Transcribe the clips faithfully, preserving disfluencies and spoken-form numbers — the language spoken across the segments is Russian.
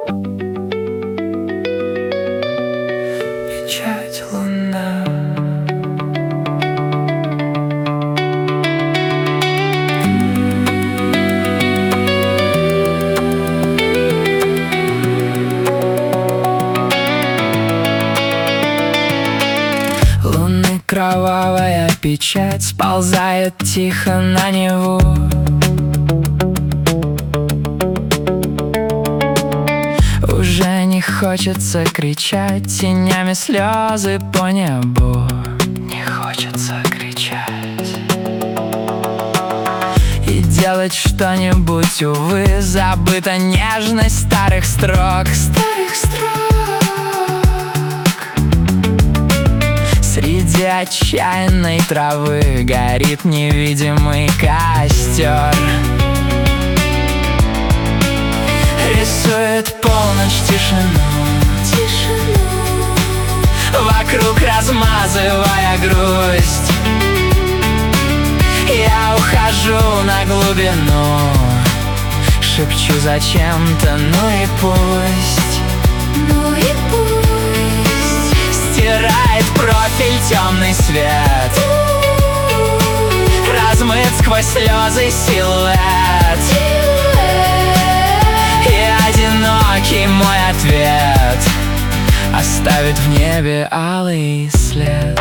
Печать луна. Луны кровавая печать сползает тихо на Неву. Уже не хочется кричать тенями слезы по небу. Не хочется кричать и делать что-нибудь, увы, забыта нежность старых строк. Старых строк. Среди отчаянной травы горит невидимый костер. Рисует полночь тишину, тишину, вокруг размазывая грусть. Я ухожу на глубину, шепчу зачем-то, ну и пусть. Ну и пусть. Стирает профиль темный свет, размыт сквозь слезы силуэт. Одинокий мой ответ оставит в небе алый след.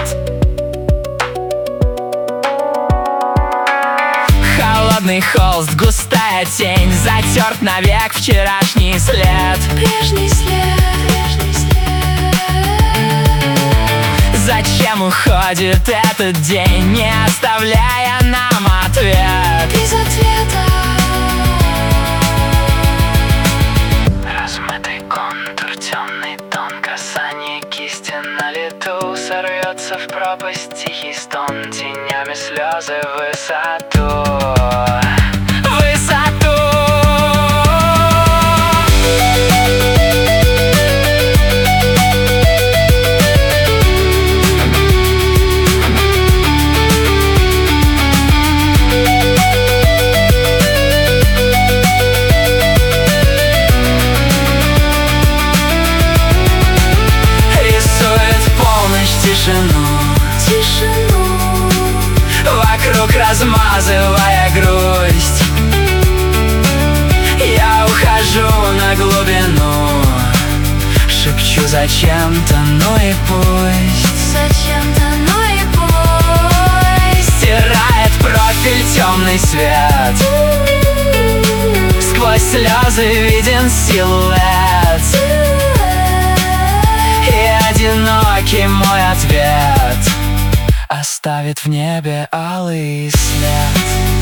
Холодный холст, густая тень, затерт навек вчерашний след. Прежний след, прежний след. Зачем уходит этот день, не оставляя нам ответ? Без ответа. На лету сорвется в пропасть тихий стон, тенями слезы в высоту. Высоту. Тишину, тишину, вокруг размазывая грусть. Я ухожу на глубину, шепчу зачем-то, ну и пусть. Зачем-то, ну и пусть. Стирает профиль темный свет, сквозь слезы виден силуэт. Одинокий мой ответ оставит в небе алый след.